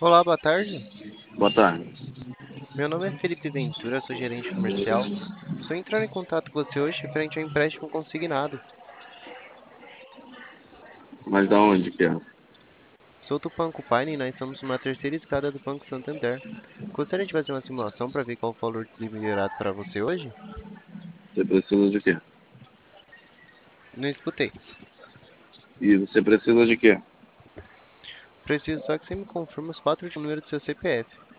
Olá, boa tarde. Boa tarde. Meu nome é Felipe Ventura, sou gerente comercial. Estou entrando em contato com você hoje referente ao empréstimo consignado. Mas da onde que é? Sou do Banco Pine e nós somos uma terceirizada do Banco Santander. Gostaria de fazer uma simulação para ver qual o valor liberado para você hoje? Você precisa de quê? Não escutei. E você precisa de quê? Preciso só que você me confirme os quatro últimos números do seu CPF.